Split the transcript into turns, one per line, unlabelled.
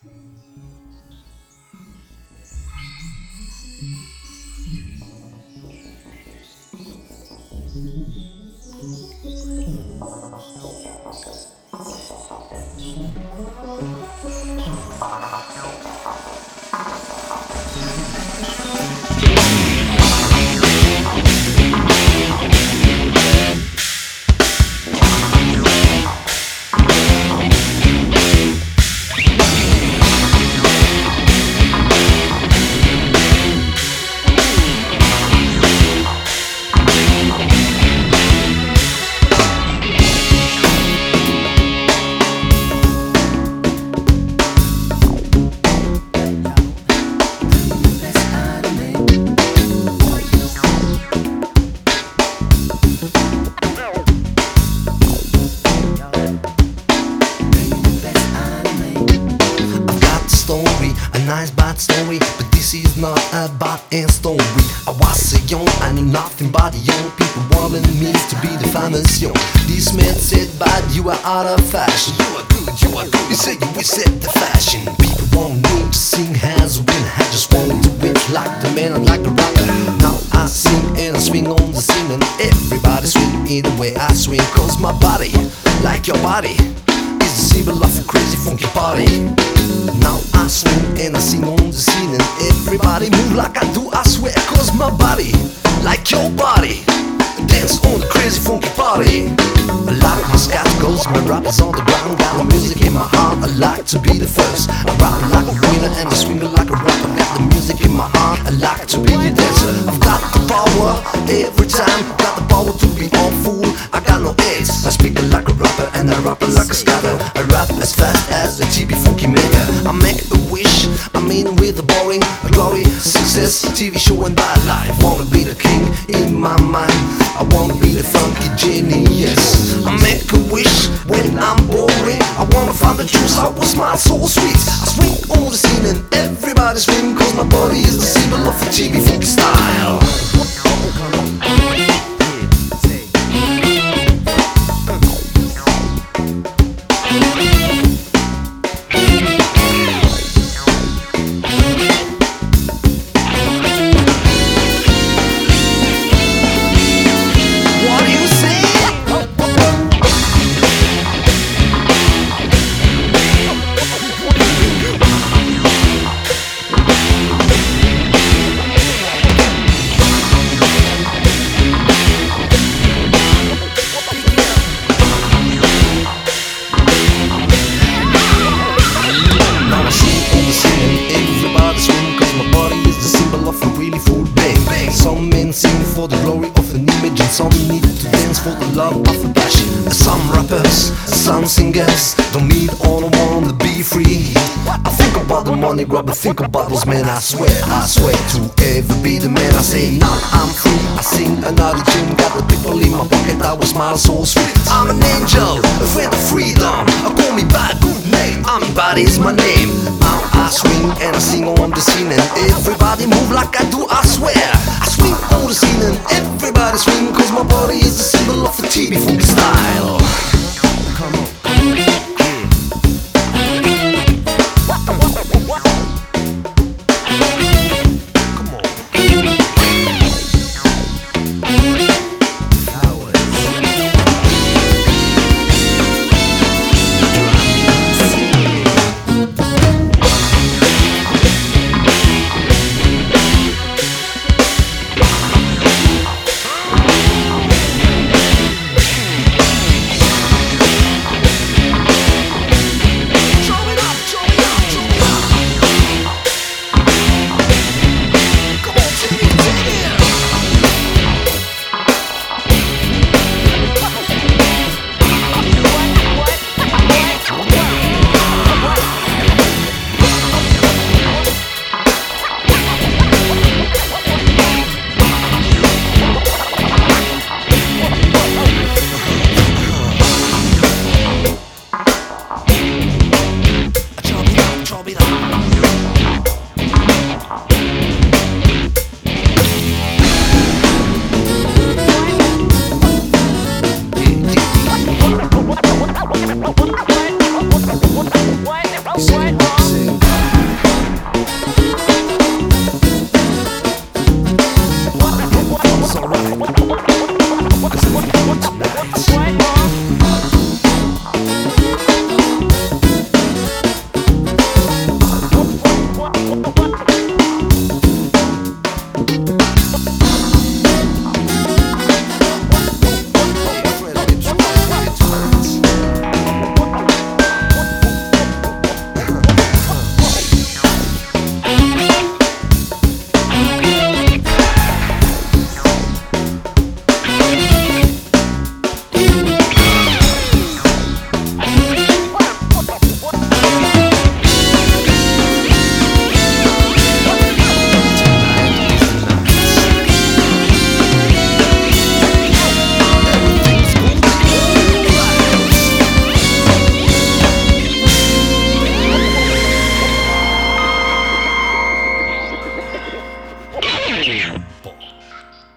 A nice bad story, but this is not a bad end story. I was so young, I knew nothing but young people wanted me to be the famous young. This man said bad, you are out of fashion. You are good, you are good, you say you will set the fashion. People want me to sing as a win, I just want to win like the man and like the rapper. Now I sing and I swing on the scene, and everybody swing either way I swing. Cause my body, like your body, is a symbol of a crazy funky party. Now I swing and I sing on the scene, and everybody move like I do, I swear. Cause my body, like your body, dance on the crazy funky party. I like my scat, cause my rap is on the ground. Got the music in my heart, I like to be the first. I rap like a winner and I swing like a rapper. Got the music in my heart, I like to be the dancer. I've got the power every time, got the power to be all fool. I got no AIDS, I speak like a rapper and I rap like a scatter. I rap as fast as a TV funky maker. I make a wish, I'm in with the boring glory, success, TV show and bad life. Wanna be the king in my mind, I wanna be the funky genius. I make a wish when I'm boring, I wanna find the truth, I will smile so sweet. I swing on the scene and everybody swing, cause my body is the symbol of a TV funky style. Some men sing for the glory of an image, and some need to dance for the love of a passion. Some rappers, some singers don't need all the one to be free. I think about the money grab, I think about those men. I swear to ever be the man. I say now I'm free, I sing another tune. Got the people in my pocket, I will smile so sweet. I'm an angel, a friend of freedom. I call me by a good name, everybody's my name. Now I swing and I sing on the scene, and everybody move like I do, I swear. I swing on the scene and everybody swing, cause my body is the symbol of the TV funky style. Come on.
Radio.